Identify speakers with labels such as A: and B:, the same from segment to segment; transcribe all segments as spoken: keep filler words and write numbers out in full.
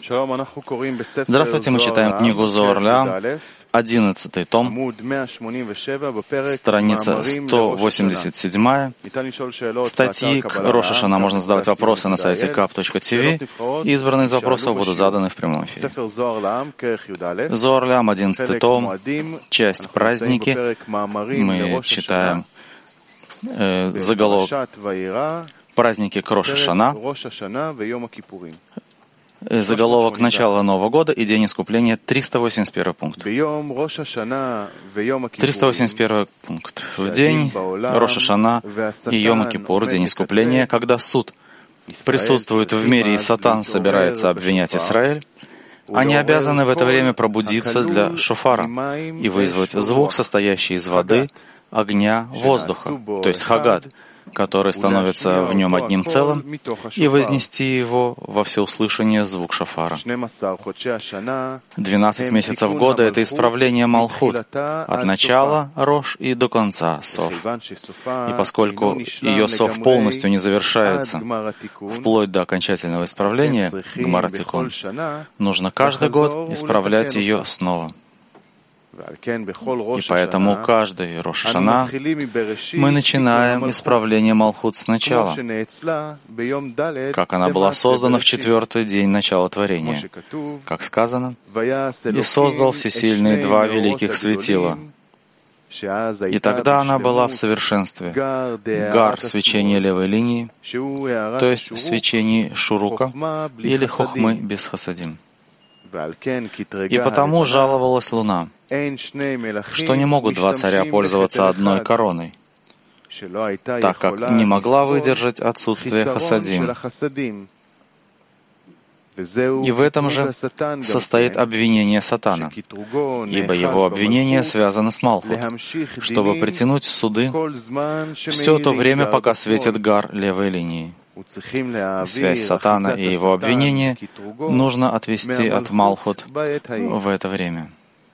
A: Здравствуйте, мы читаем книгу Зоар Ле'ам, одиннадцатый том, страница сто восемьдесят семь. Статьи к Рош ха-Шана можно задавать вопросы на сайте кап точка ти ви, и избранные из вопросов будут заданы в прямом эфире. Зоар Ле'ам, одиннадцатый том, часть «Праздники». Мы читаем э, заголовок «Праздники к Рош ха-Шана», заголовок «Начало Нового года» и День искупления, триста восемьдесят первый пункт. триста восемьдесят первый пункт. В день Рош ха-Шана и Йома Кипур, День искупления, когда суд присутствует в мире и Сатан собирается обвинять Израиль, они обязаны в это время пробудиться для шофара и вызвать звук, состоящий из воды, огня, воздуха, то есть хагад, который становится в нем одним целым, и вознести его во всеуслышание звук шофара. Двенадцать месяцев года — это исправление Малхут, от начала Рош и до конца Сов. И поскольку ее Сов полностью не завершается, вплоть до окончательного исправления, Гмар Тикун, нужно каждый год исправлять ее снова. И поэтому каждый Рош ха-Шана мы начинаем исправление Малхут сначала, как она была создана в четвертый день начала творения, как сказано, «И создал всесильный два великих светила». И тогда она была в совершенстве. Гар — свечение левой линии, то есть в свечении Шурука или Хохмы без Хасадим. И потому жаловалась Луна, что не могут два царя пользоваться одной короной, так как не могла выдержать отсутствие хасадим. И в этом же состоит обвинение Сатана, ибо его обвинение связано с Малхут, чтобы притянуть суды все то время, пока светит гар левой линии. Связь Сатана и его обвинение нужно отвести от Малхут в это время.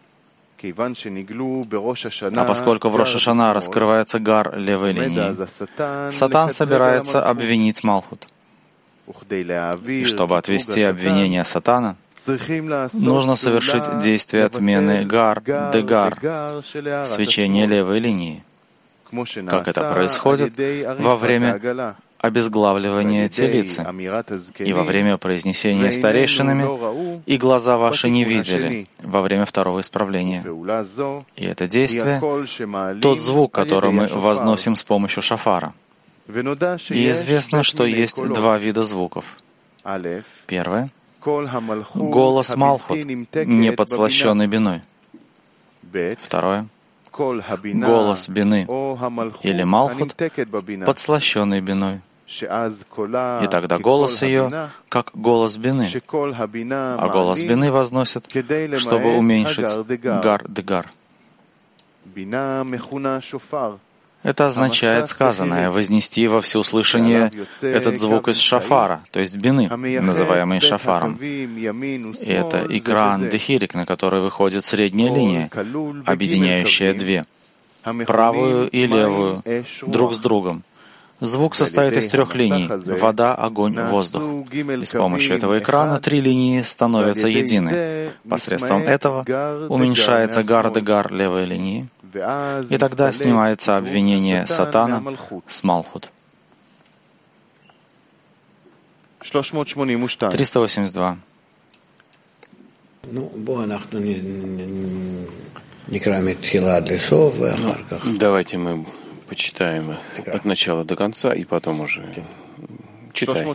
A: А поскольку в Рош ха-Шана раскрывается гар левой линии, Сатан собирается обвинить Малхут. И чтобы отвести обвинение Сатана, нужно совершить действие отмены гар-де-гар, свечения левой линии, как это происходит во время обезглавливания телицы и во время произнесения старейшинами, и глаза ваши не видели во время второго исправления. И это действие — тот звук, который мы возносим с помощью шофара. И известно, что есть два вида звуков. Первое — голос Малхут, не подслащенный биной. Второе — голос бины или Малхут, подслащенный биной. И тогда голос ее как голос бины, а голос бины возносят, чтобы уменьшить гар-де-гар. Это означает сказанное — вознести во всеуслышание этот звук из шафара, то есть бины, называемый шафаром. И это экран дехирик, на который выходит средняя линия, объединяющая две, правую и левую, друг с другом. Звук состоит из трех линий — вода, огонь, воздух. И с помощью этого экрана три линии становятся едины. Посредством этого уменьшается гар-де-гар левой линии, и тогда снимается обвинение Сатана с Малхут. триста восемьдесят два.
B: Давайте мы почитаем от начала до конца, и потом уже читаем.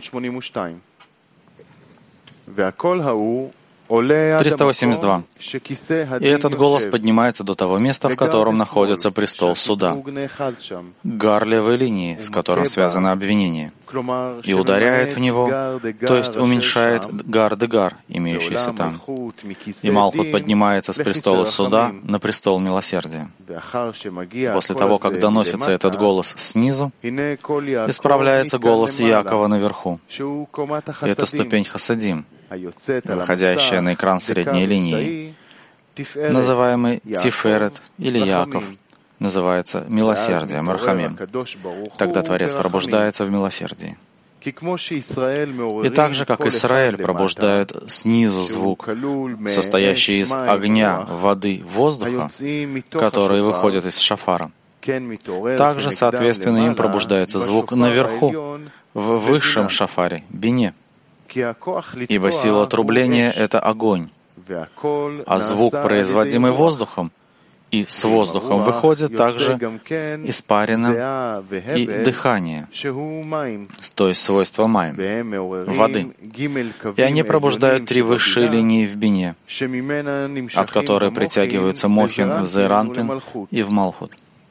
A: триста восемьдесят два. И этот голос поднимается до того места, в котором находится престол суда, гар левой линии, с которым связано обвинение, и ударяет в него, то есть уменьшает гар-де-гар, имеющийся там. И Малхут поднимается с престола суда на престол милосердия. После того, как доносится этот голос снизу, исправляется голос Якова наверху. Это ступень хасадим, выходящая на экран средней линии, называемый Тиферет или Яков, называется милосердие, Мархамим. Тогда Творец пробуждается в милосердии. И так же, как Израиль пробуждает снизу звук, состоящий из огня, воды, воздуха, которые выходят из шафара, также, соответственно, им пробуждается звук наверху, в высшем шафаре, бине. Ибо сила трубления — это огонь, а звук, производимый воздухом, и с воздухом выходит также испарина и дыхание, то есть свойство майм, воды. И они пробуждают три высшие линии в бине, от которой притягиваются мохин в зейранпин и в малхут.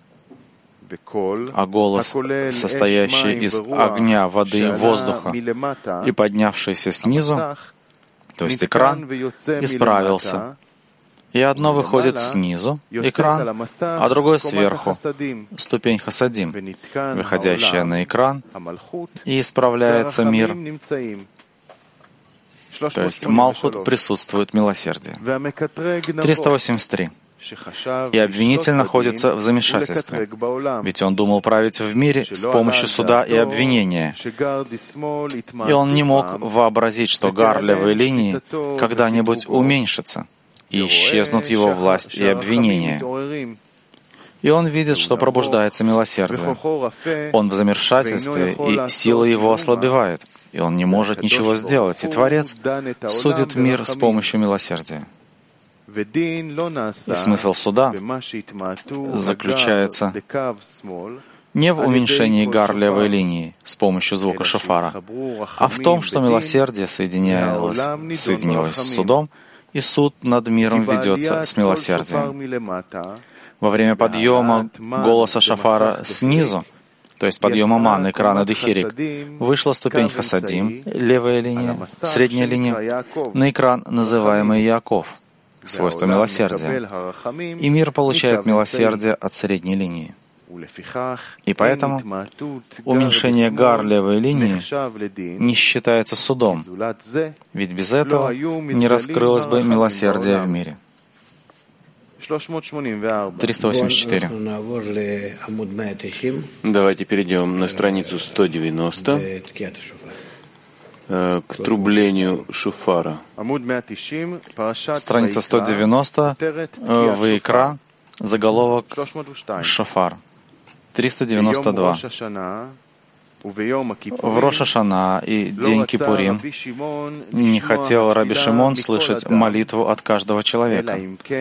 A: А голос, состоящий из огня, воды, воздуха и поднявшийся снизу, то есть экран, исправился. И одно выходит снизу, экран, а другое сверху, ступень хасадим, выходящая на экран, и исправляется мир. То есть Малхут присутствует милосердие. триста восемьдесят три. И обвинитель находится в замешательстве, ведь он думал править в мире с помощью суда и обвинения. И он не мог вообразить, что гар левой линии когда-нибудь уменьшится, и исчезнут его власть и обвинения. И он видит, что пробуждается милосердие. Он в замешательстве, и сила его ослабевает, и он не может ничего сделать, и Творец судит мир с помощью милосердия. И смысл суда заключается не в уменьшении гар левой линии с помощью звука шофара, а в том, что милосердие соединялось, соединилось с судом, и суд над миром ведется с милосердием. Во время подъема голоса шофара снизу, то есть подъема ман, экрана Дехирик, вышла ступень хасадим, левая линия, средняя линия, на экран, называемый Яков, свойство милосердия. И мир получает милосердие от средней линии. И поэтому уменьшение гар левой линии не считается судом, ведь без этого не раскрылось бы милосердие в мире. триста восемьдесят четыре.
B: Давайте перейдем на страницу сто девяносто к трублению шуфара.
A: Страница сто девяносто, Ваикра, заголовок «Шофар». триста девяносто два. В Рош ха-Шана и День Кипурим не хотел Раби Шимон слышать молитву от каждого человека,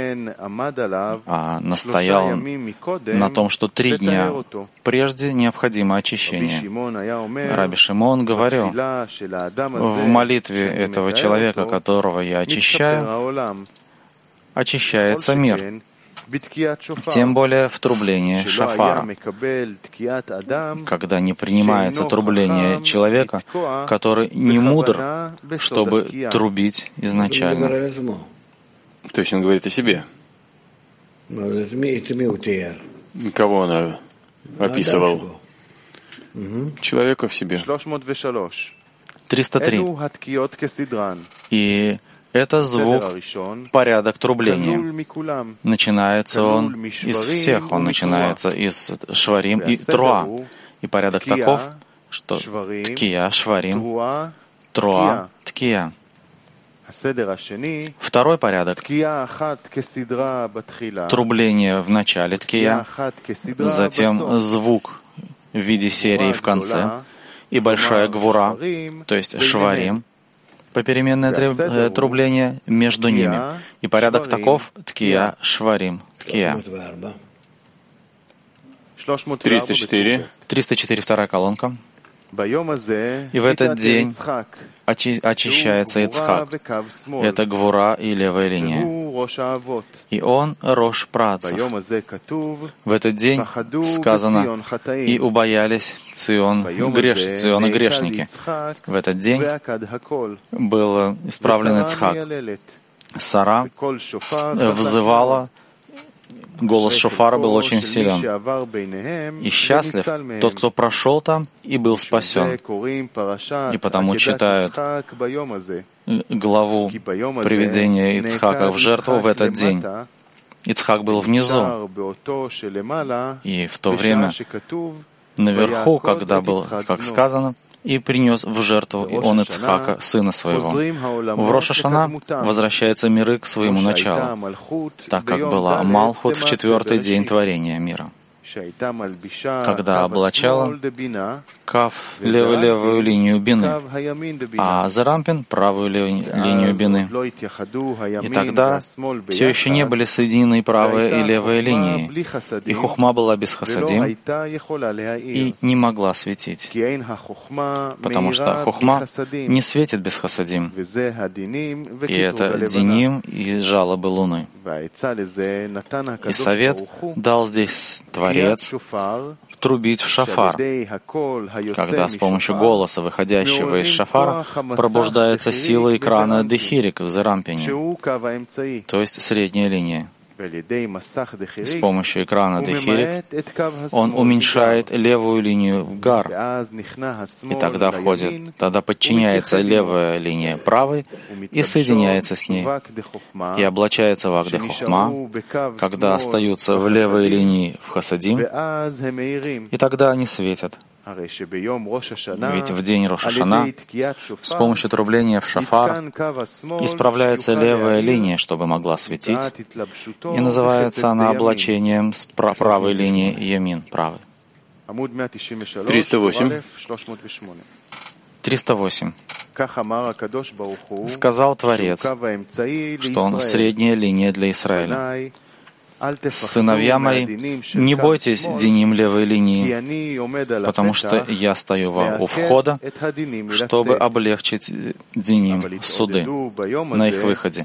A: а настоял на том, что три дня прежде необходимо очищение. Раби Шимон говорил: в молитве этого человека, которого я очищаю, очищается мир. Тем более в трублении шафара, когда не принимается трубление человека, который не мудр, чтобы трубить изначально.
B: То есть он говорит о себе. Кого он описывал? Человека в себе.
A: триста три. И это звук, порядок трубления. Начинается он из всех, он начинается из шварим и труа. И порядок таков, что ткия, шварим, труа, ткия. Второй порядок — трубление в начале ткия, затем звук в виде серии в конце, и большая гвура, то есть шварим, попеременное трубление между ними. И порядок таков — ткия, шварим, ткия.
B: триста четыре.
A: триста четыре, вторая колонка. И в этот день очи- очищается Ицхак. Это гвура и левая линия. И он Рош праотцов. В этот день сказано: и убоялись Цион, греш, Циона грешники. В этот день был исправлен Ицхак. Сара взывала, голос шофара был очень силен. И счастлив тот, кто прошел там и был спасен. И потому читают главу приведения Ицхака в жертву в этот день. Ицхак был внизу. И в то время наверху, когда был, как сказано, и принес в жертву и он Ицхака, сына своего. В Рош ха-Шана возвращаются миры к своему началу, так как была Малхут в четвертый день творения мира, когда облачала Кав левую линию бины, а Зарампин правую линию бины. И тогда все еще не были соединены правая и левая линии, и хухма была без хасадим и не могла светить, потому что хухма не светит без хасадим, и это диним и жалобы Луны. И совет дал здесь Творец трубить в шафар, когда с помощью голоса, выходящего из шафара, пробуждается сила экрана Дехирик в Зарампине, то есть средняя линия. С помощью экрана Дехирик он уменьшает левую линию в гар, и тогда входит, тогда подчиняется левая линия правой и соединяется с ней, и облачается в Агде Хохма, когда остаются в левой линии в Хасадим, и тогда они светят. Ведь в день Рош ха-Шана с помощью трубления в шафар исправляется левая линия, чтобы могла светить, и называется она облачением с правой линии Ямин, правой.
B: триста восемь.
A: триста восемь. Сказал Творец, что он средняя линия для Израиля. Сыновья мои, не бойтесь диним левой линии, потому что я стою вам у входа, чтобы облегчить диним суды на их выходе.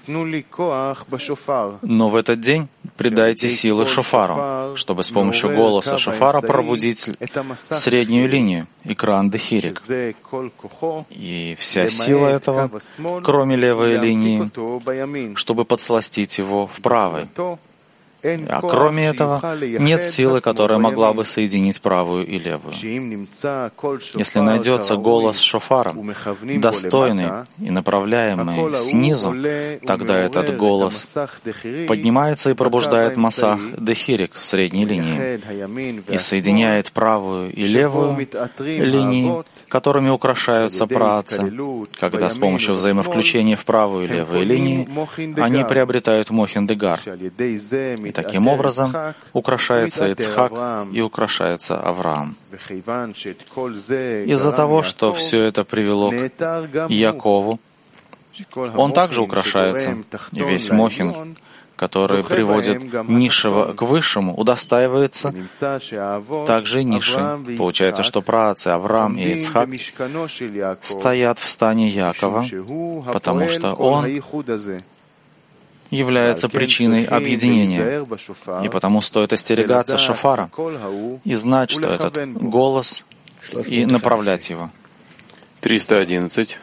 A: Но в этот день придайте силы шофару, чтобы с помощью голоса шофара пробудить среднюю линию, экран Дехирик. И вся сила этого, кроме левой линии, чтобы подсластить его в правой. А кроме этого, нет силы, которая могла бы соединить правую и левую. Если найдется голос шофара, достойный и направляемый снизу, тогда этот голос поднимается и пробуждает масах Дехирик в средней линии и соединяет правую и левую линии, которыми украшаются праотцы, когда с помощью взаимовключения в правую и левую линии они приобретают мохин-дегар. И таким образом украшается Ицхак и украшается Авраам. Из-за того, что все это привело к Якову, он также украшается, и весь мохин, который приводит низшего к высшему, удостаивается также низший. Получается, что праотцы Авраам и Ицхак стоят в стане Якова, потому что он является причиной объединения, и потому стоит остерегаться шофара и знать, что этот голос, и направлять его.
B: триста одиннадцать.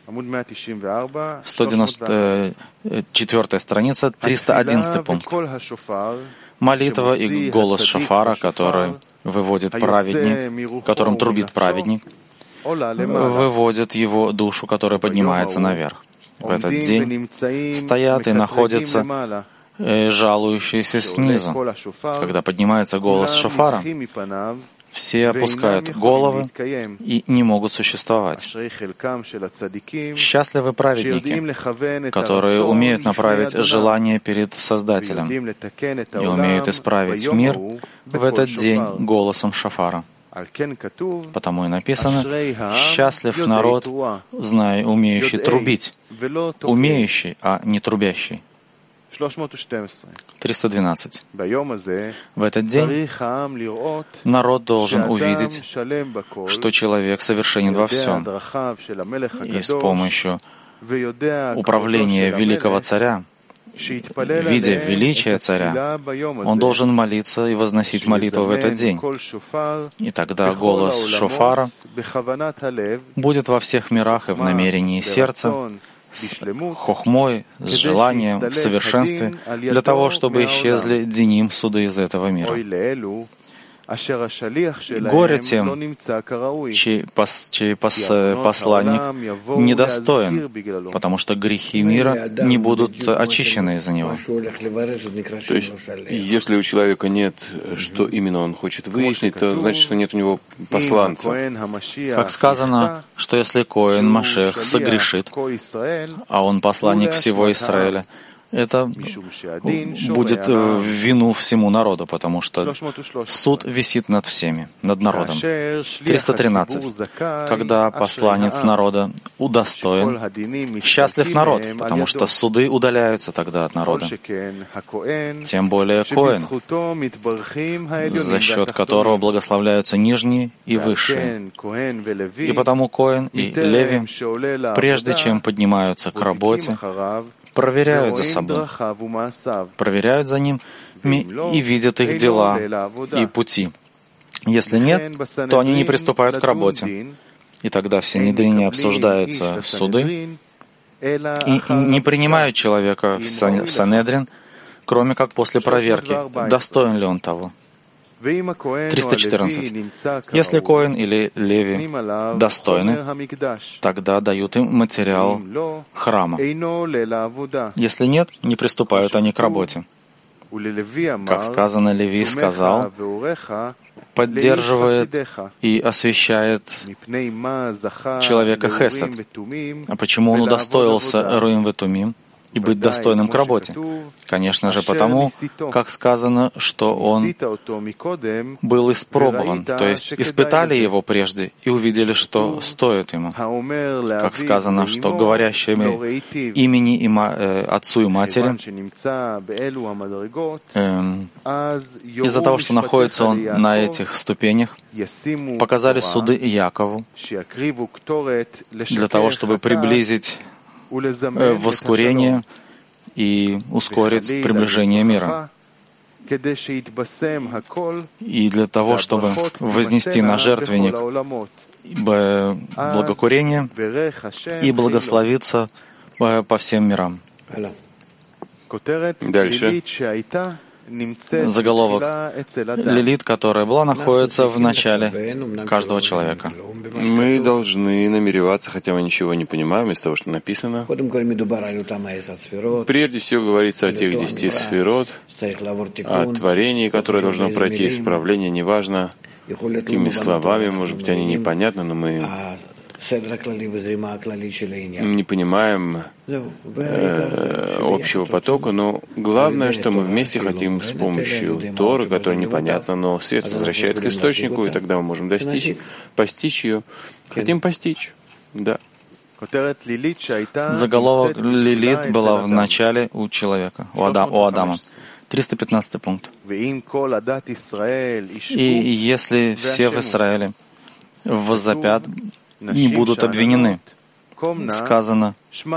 A: сто девяносто четвёртая страница, триста одиннадцатый пункт. Молитва и голос шофара, который выводит праведник, которым трубит праведник, выводит его душу, которая поднимается наверх. В этот день стоят и находятся жалующиеся снизу. Когда поднимается голос шофара, все опускают головы и не могут существовать. Счастливы праведники, которые умеют направить желание перед Создателем и умеют исправить мир в этот день голосом шофара. Потому и написано: «Счастлив народ, зная, умеющий трубить, умеющий, а не трубящий». триста двенадцать. В этот день народ должен увидеть, что человек совершенен во всем, и с помощью управления великого царя, видя величие царя, он должен молиться и возносить молитву в этот день. И тогда голос шофара будет во всех мирах и в намерении сердца, с хохмой, с желанием, в совершенстве, для того, чтобы исчезли диним суды из этого мира. Горе тем, чей, пос, чей пос, посланник недостоин, потому что грехи мира не будут очищены из-за него.
B: То есть, если у человека нет, что именно он хочет выяснить, то значит, что нет у него посланца.
A: Как сказано, что если Коэн Машех согрешит, а он посланник всего Израиля, это будет в вину всему народу, потому что суд висит над всеми, над народом. триста тринадцать. Когда посланец народа удостоен, счастлив народ, потому что суды удаляются тогда от народа. Тем более Коэн, за счет которого благословляются нижние и высшие. И потому Коэн и Леви, прежде чем поднимаются к работе, проверяют за собой, проверяют за ним и видят их дела и пути. Если нет, то они не приступают к работе. И тогда в Синедрини обсуждаются суды и не принимают человека в Санедрин, кроме как после проверки, достоин ли он того. триста четырнадцать. Если Коэн или Леви достойны, тогда дают им материал храма. Если нет, не приступают они к работе. Как сказано, Леви сказал, поддерживает и освящает человека хесед. А почему он удостоился Руим Ветумим и быть достойным к работе? Конечно же, потому, как сказано, что он был испробован, то есть испытали его прежде и увидели, что стоит ему. Как сказано, что говорящими имени и ма- э, отцу и матери, э, из-за того, что находится он на этих ступенях, показали суды Якову для того, чтобы приблизить воскурение и ускорить приближение мира. И для того, чтобы вознести на жертвенник благокурение и благословиться по всем мирам.
B: Дальше.
A: Заголовок. Лилит, которая была, находится в начале каждого человека.
B: Мы должны намереваться, хотя мы ничего не понимаем из того, что написано. Прежде всего говорится о тех десяти сферот, о творении, которое должно пройти исправление, неважно, какими словами, может быть, они непонятны, но мы не понимаем э, общего потока, но главное, что мы вместе хотим с помощью Торы, которая непонятна, но свет возвращает к источнику, и тогда мы можем достичь, постичь ее. Хотим постичь, да.
A: Заголовок Лилит была в начале у человека, у, Ада, у Адама. триста пятнадцатый пункт. И если все в Израиле возопят, не будут обвинены. Сказано,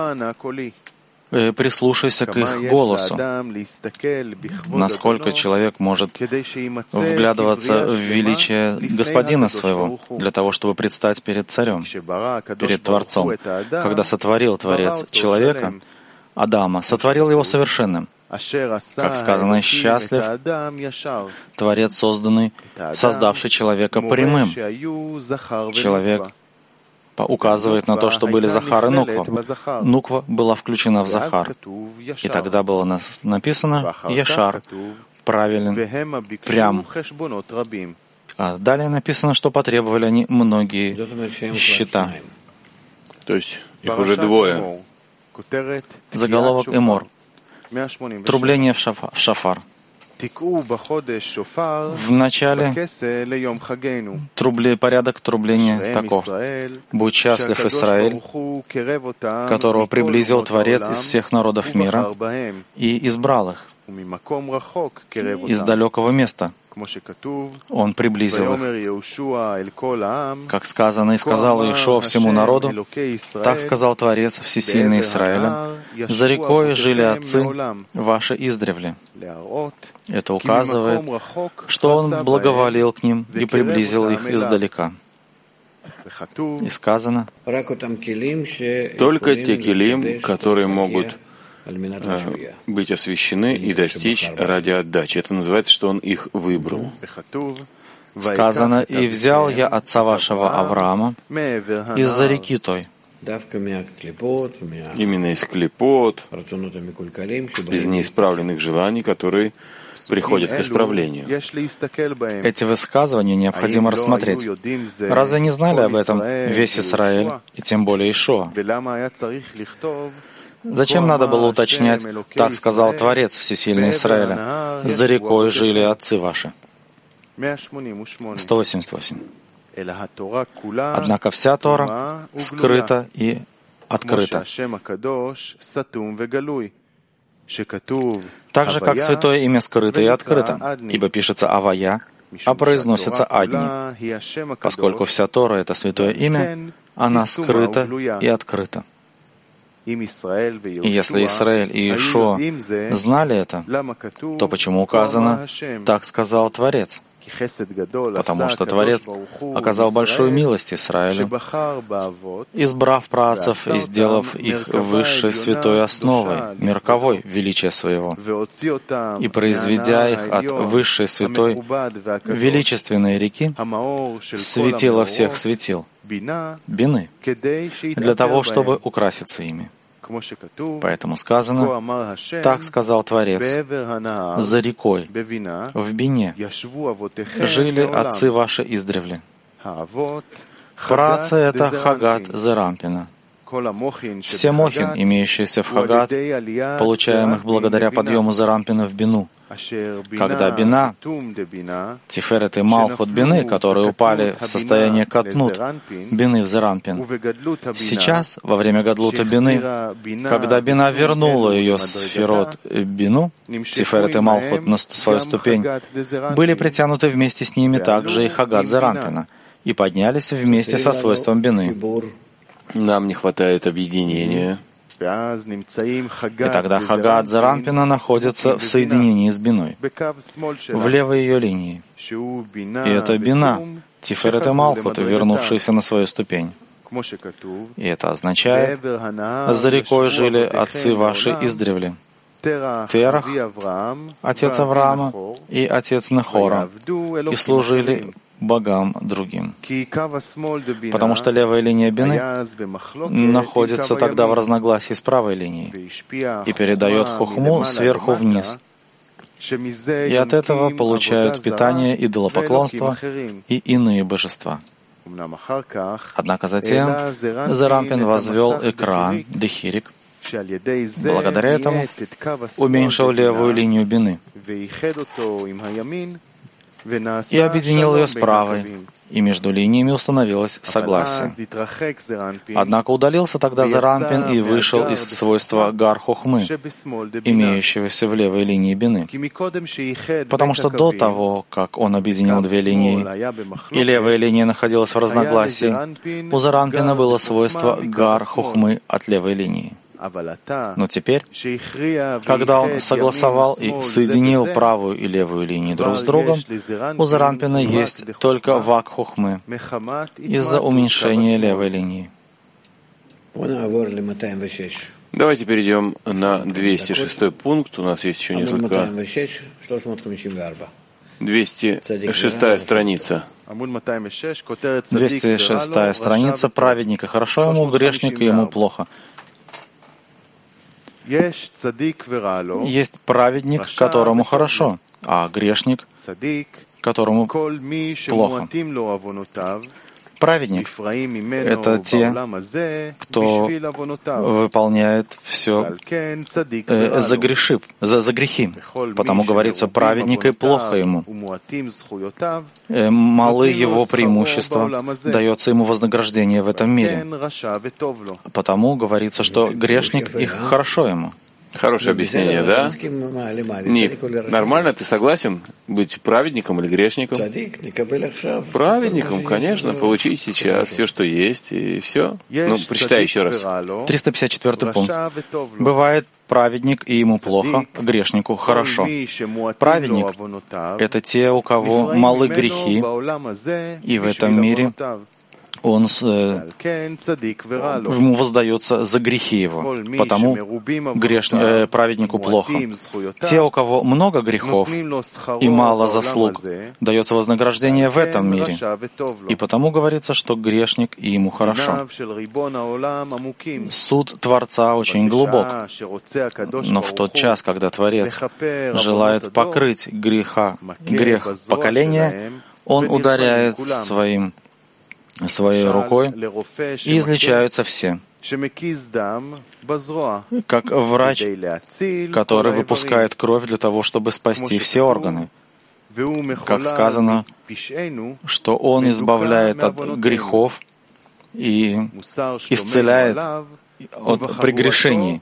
A: прислушайся к их голосу. Насколько человек может вглядываться в величие Господина своего, для того, чтобы предстать перед Царем, перед Творцом. Когда сотворил Творец человека, Адама, сотворил его совершенным. Как сказано, счастлив Творец, созданный, создавший человека прямым. Человек указывает на то, что были Захар и Нуква. Нуква была включена в Захар. И тогда было написано Яшар, правилен, прям. А далее написано, что потребовали они многие счета.
B: То есть их уже двое.
A: Заголовок Эмор. Трубление в шафар. В начале трубли, порядок трубления таков. Будь счастлив Израиль, которого приблизил Творец из всех народов мира и избрал их из далекого места. Он приблизил их. Как сказано, и сказал Иешуа всему народу, так сказал Творец Всесильный Израиля, за рекой жили отцы ваши издревле. Это указывает, что Он благоволил к ним и приблизил их издалека. И сказано,
B: только те килим, которые могут быть освящены и достичь ради отдачи. Это называется, что он их выбрал.
A: Сказано: «И взял я отца вашего Авраама из-за реки той».
B: Именно из клипот, из неисправленных желаний, которые приходят к исправлению.
A: Эти высказывания необходимо рассмотреть. Разве не знали об этом весь Израиль, и тем более Ишуа? Зачем надо было уточнять: «Так сказал Творец Всесильный Израиля, за рекой жили отцы ваши»? сто восемьдесят восемь. Однако вся Тора скрыта и открыта. Так же, как святое имя скрыто и открыто, ибо пишется «Авая», а произносится «Адни». Поскольку вся Тора — это святое имя, она скрыта и открыта. И если Израиль и Иешуа знали это, то почему указано «Так сказал Творец»? Потому что Творец оказал большую милость Израилю, избрав праотцев и сделав их высшей святой основой, мирковой величия своего, и произведя их от высшей святой величественной реки, светила всех светил, бины, для того, чтобы украситься ими. Поэтому сказано: «Так сказал Творец, за рекой, в бине, жили отцы ваши издревле». Праотцы — это Хагат Зерампина. Все мохин, имеющиеся в Хагат, получаемых благодаря подъему Зерампина в бину. Когда бина, Тиферет и Малхут бины, которые упали в состояние катнут, бины в Зерампин, сейчас, во время гадлута бины, когда бина вернула ее сферот бину, Тиферет и Малхут на свою ступень, были притянуты вместе с ними также и Хагат Зерампина и поднялись вместе со свойством бины.
B: Нам не хватает объединения.
A: И тогда Хагат Зерампина находится в соединении с биной, в левой ее линии. И это бина, Тиферет и Малхут, вернувшиеся на свою ступень. И это означает: «За рекой жили отцы ваши издревле». Терах, отец Авраама, и отец Нахора, и служили богам другим. Потому что левая линия бины находится тогда в разногласии с правой линией и передает хухму сверху вниз. И от этого получают питание идолопоклонства и иные божества. Однако затем Зерампин возвел экран, дехирик, благодаря этому уменьшил левую линию бины и объединил ее с правой, и между линиями установилось согласие. Однако удалился тогда Зерампин и вышел из свойства гар-хохмы, имеющегося в левой линии бины. Потому что до того, как он объединил две линии, и левая линия находилась в разногласии, у Зерампина было свойство гар-хохмы от левой линии. Но теперь, когда он согласовал и соединил правую и левую линии друг с другом, у Зерампина есть только вак хохмы из-за уменьшения левой линии.
B: Давайте перейдем на двести шестой пункт. У нас есть еще несколько. двести шестая страница.
A: двести шестая страница. Праведника хорошо ему, грешника ему плохо. Есть праведник, которому хорошо, а грешник, которому плохо. Праведник — это те, кто выполняет все э, за, греши, за, за грехи. Потому говорится, праведника и плохо ему. Э, малы его преимущества, дается ему вознаграждение в этом мире. Потому говорится, что грешник их хорошо ему.
B: Хорошее объяснение, да? Нет, нормально, ты согласен быть праведником или грешником? Праведником, конечно, получить сейчас все, что есть, и все. Ну, прочитай еще раз.
A: триста пятьдесят четвёртый пункт. Бывает праведник, и ему плохо, грешнику хорошо. Праведник — это те, у кого малы грехи, и в этом мире он, э, ему воздается за грехи его, потому греш, э, праведнику плохо. Те, у кого много грехов и мало заслуг, дается вознаграждение в этом мире. И потому говорится, что грешник, и ему хорошо. Суд Творца очень глубок, но в тот час, когда Творец желает покрыть греха, грех поколения, он ударяет своим, своей рукой, и излечаются все. Как врач, который выпускает кровь для того, чтобы спасти все органы. Как сказано, что он избавляет от грехов и исцеляет от прегрешений.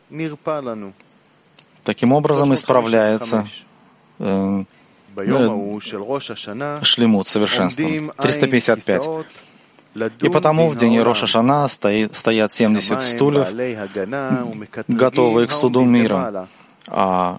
A: Таким образом исправляется э, э, шлемут совершенством. триста пятьдесят пять. И потому в день Рош ха-Шана стоит, стоят семьдесят стульев, готовые к суду мира, а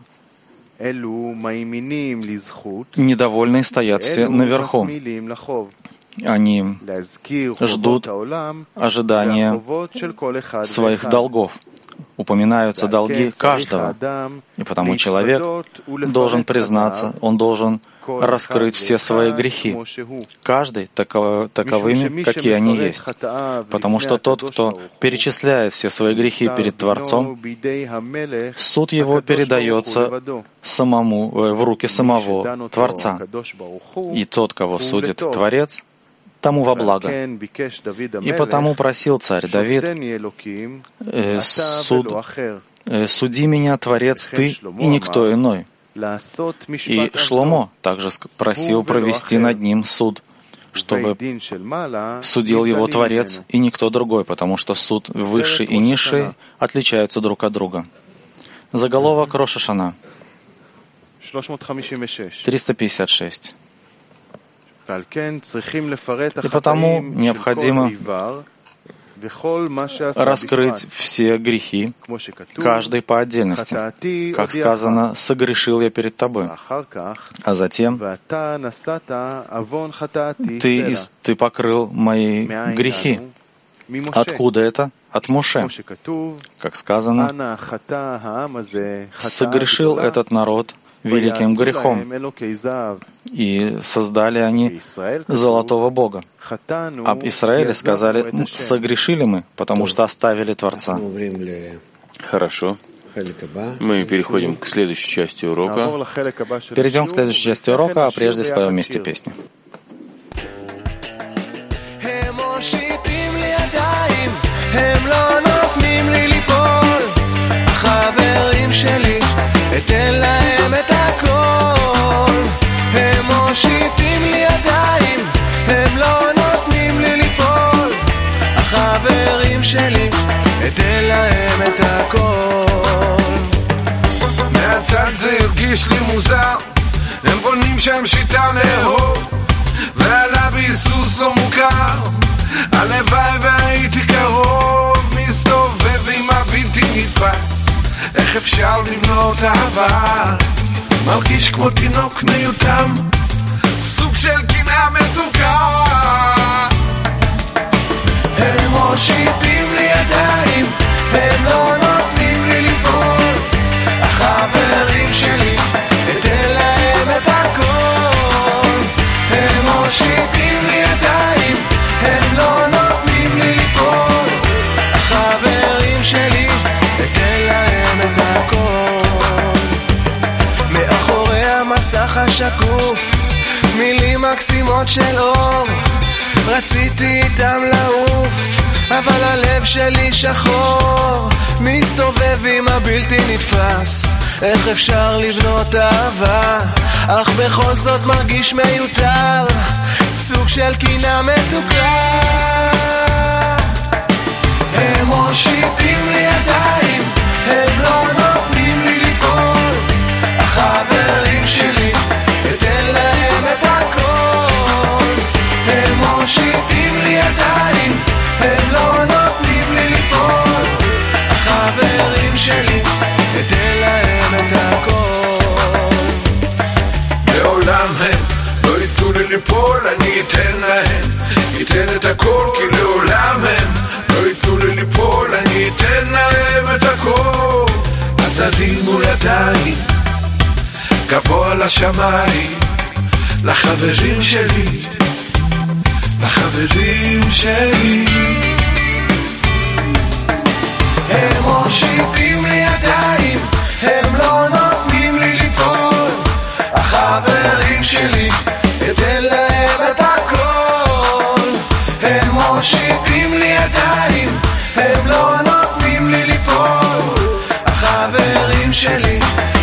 A: недовольные стоят все наверху. Они ждут ожидания своих долгов. Упоминаются долги каждого. И потому человек должен признаться, он должен раскрыть все свои грехи, каждый таков, таковыми, какие они есть. Потому что тот, кто перечисляет все свои грехи перед Творцом, суд его передается самому, в руки самого Творца. И тот, кого судит Творец, тому во благо. И потому просил царь Давид, э, суд, э, «Суди меня, Творец, ты и никто иной». И Шломо также просил провести над ним суд, чтобы судил его Творец и никто другой, потому что суд высший и низший отличаются друг от друга. Заголовок Рош ха-Шана. триста пятьдесят шесть. И потому необходимо раскрыть все грехи, каждый по отдельности. Как сказано, «Согрешил я перед тобой». А затем ты, ты покрыл мои грехи. Откуда это? От Моше. Как сказано, «Согрешил этот народ великим грехом, и создали они золотого Бога». Об Израиле сказали, согрешили мы, потому что оставили Творца.
B: Хорошо. Мы переходим к следующей части урока.
A: Перейдем к следующей части урока, а прежде споем вместе песню.
C: אתן להם את הכל, הם מושיטים לי ידיים, הם לא נותנים לי ליפול, החברים שלי, אתן להם את הכל. מהצד זה הרגיש לי מוזר, הם בונים שם שיטה נהור, ועלה ביסוס לא מוכר, הלוואי והייתי קרוב, מסתובב עם הבלתי נתפס, איך אפשר לבנות אהבה? מרגיש כמו תינוק מיותם, סוג של קנאה מתוקה. הם מושיטים לי ידיים, הם לא נותנים לי ליפול, החברים שלי, אתן להם את הכל. הם מושיטים לי ידיים, הם לא נותנים לי ליפול, החברים שלי, אתן להם את הכל. מאחורי המסך השקוף מילים מקסימות של אור, רציתי איתם לעוף, אבל הלב שלי שחור, מסתובב עם הבלתי נתפס, איך אפשר לבנות אהבה, אך בכל זאת מרגיש מיותר, סוג של קנאה מתוקה. הם מושיטים לי ידיים, הם לא נותנים לי ליפול, החברים שלי, אתן להם את הכל. הם מושיטים לי ידיים, הם לא נותנים לי ליפול, החברים שלי, אתן להם את הכל. לעולם הם לא ייתנו לי ליפול, אני אתן להם, אתן את הכל כי לעולם הם לא ייתנו לי ליפול, אני אתן להם את הכל. אז הרימו ידיים גבוה לשמיים, לחברים שלי, לחברים שלי. הם מושיטים לי ידיים, הם לא נותנים לי ליפול. החברים שלי, אתן להם את הכל. הם מושיטים לי ידיים, הם לא נותנים לי ליפול. החברים שלי,